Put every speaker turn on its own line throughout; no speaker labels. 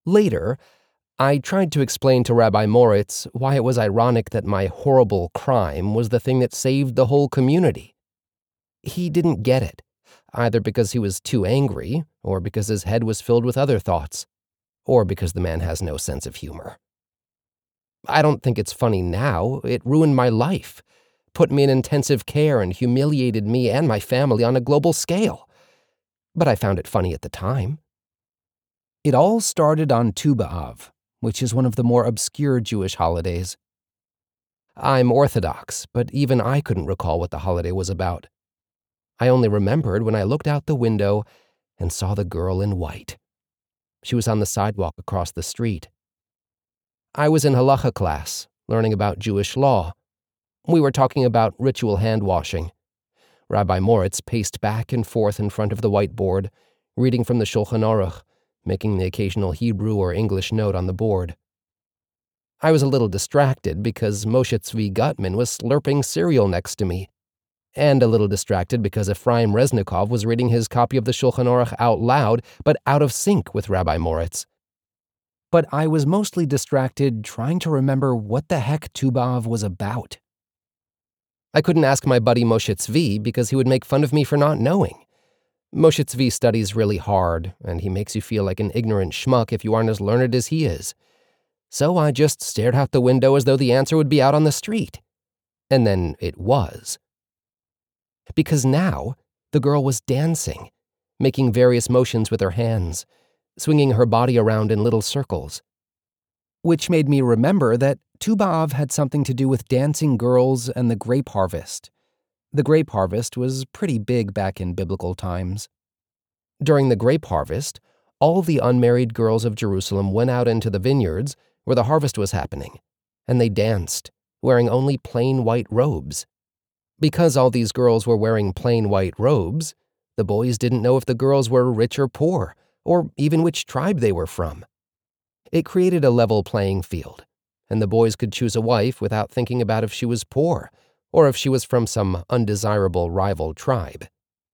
Later, I tried to explain to Rabbi Moritz why it was ironic that my horrible crime was the thing that saved the whole community. He didn't get it, either because he was too angry, or because his head was filled with other thoughts, or because the man has no sense of humor. I don't think it's funny now. It ruined my life, put me in intensive care, and humiliated me and my family on a global scale. But I found it funny at the time.
It all started on Tu B'Av, which is one of the more obscure Jewish holidays.
I'm Orthodox, but even I couldn't recall what the holiday was about. I only remembered when I looked out the window and saw the girl in white. She was on the sidewalk across the street. I was in halacha class, learning about Jewish law. We were talking about ritual hand-washing. Rabbi Moritz paced back and forth in front of the whiteboard, reading from the Shulchan Aruch, making the occasional Hebrew or English note on the board. I was a little distracted because Moshe Tzvi Gutman was slurping cereal next to me, and a little distracted because Ephraim Reznikov was reading his copy of the Shulchan Aruch out loud, but out of sync with Rabbi Moritz.
But I was mostly distracted trying to remember what the heck Tu B'Av was about.
I couldn't ask my buddy Moshe Tzvi because he would make fun of me for not knowing. Moshe Tzvi studies really hard, and he makes you feel like an ignorant schmuck if you aren't as learned as he is. So I just stared out the window as though the answer would be out on the street. And then it was. Because now, the girl was dancing, making various motions with her hands, swinging her body around in little circles.
Which made me remember that Tu B'Av had something to do with dancing girls and the grape harvest. The grape harvest was pretty big back in biblical times.
During the grape harvest, all the unmarried girls of Jerusalem went out into the vineyards where the harvest was happening, and they danced, wearing only plain white robes. Because all these girls were wearing plain white robes, the boys didn't know if the girls were rich or poor, or even which tribe they were from. It created a level playing field, and the boys could choose a wife without thinking about if she was poor, or if she was from some undesirable rival tribe.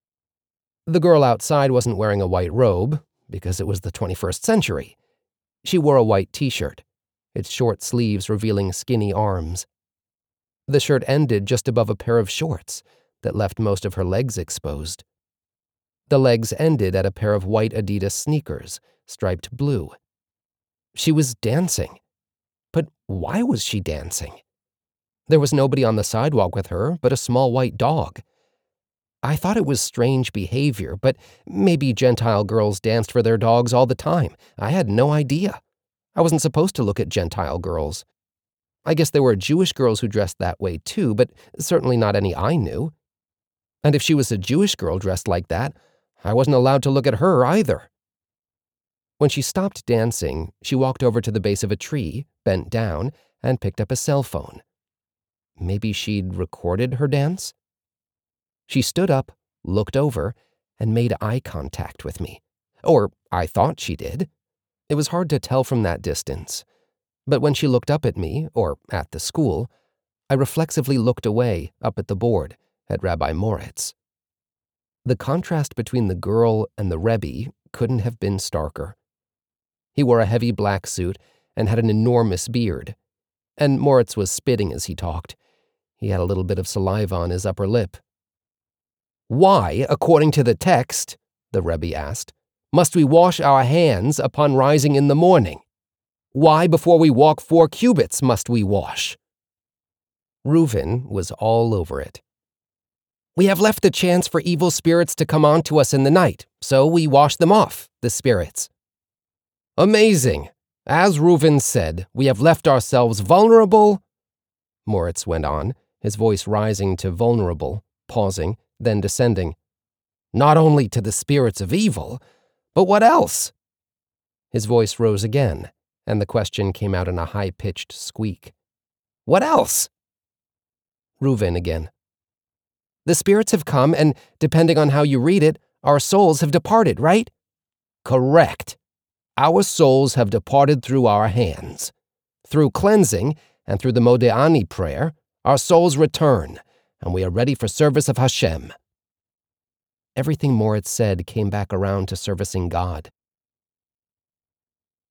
The girl outside wasn't wearing a white robe, because it was the 21st century. She wore a white t-shirt, its short sleeves revealing skinny arms. The shirt ended just above a pair of shorts that left most of her legs exposed. The legs ended at a pair of white Adidas sneakers, striped blue. She was dancing. But why was she dancing? There was nobody on the sidewalk with her but a small white dog. I thought it was strange behavior, but maybe Gentile girls danced for their dogs all the time. I had no idea. I wasn't supposed to look at Gentile girls. I guess there were Jewish girls who dressed that way too, but certainly not any I knew. And if she was a Jewish girl dressed like that, I wasn't allowed to look at her either. When she stopped dancing, she walked over to the base of a tree, bent down, and picked up a cell phone. Maybe she'd recorded her dance? She stood up, looked over, and made eye contact with me. Or I thought she did. It was hard to tell from that distance. But when she looked up at me, or at the school, I reflexively looked away, up at the board, at Rabbi Moritz. The contrast between the girl and the Rebbe couldn't have been starker. He wore a heavy black suit and had an enormous beard, and Moritz was spitting as he talked. He had a little bit of saliva on his upper lip. "Why, according to the text," the Rebbe asked, "must we wash our hands upon rising in the morning? Why, before we walk 4 cubits, must we wash?" Reuven was all over it. "We have left the chance for evil spirits to come on to us in the night, so we wash them off, the spirits." "Amazing. As Reuven said, we have left ourselves vulnerable," Moritz went on, his voice rising to vulnerable, pausing, then descending. "Not only to the spirits of evil, but what else?" His voice rose again, and the question came out in a high-pitched squeak. "What else?" Reuven again. "The spirits have come, and, depending on how you read it, our souls have departed, right?" "Correct. Our souls have departed through our hands. Through cleansing, and through the Modéani prayer, our souls return, and we are ready for service of Hashem." Everything Moritz said came back around to servicing God.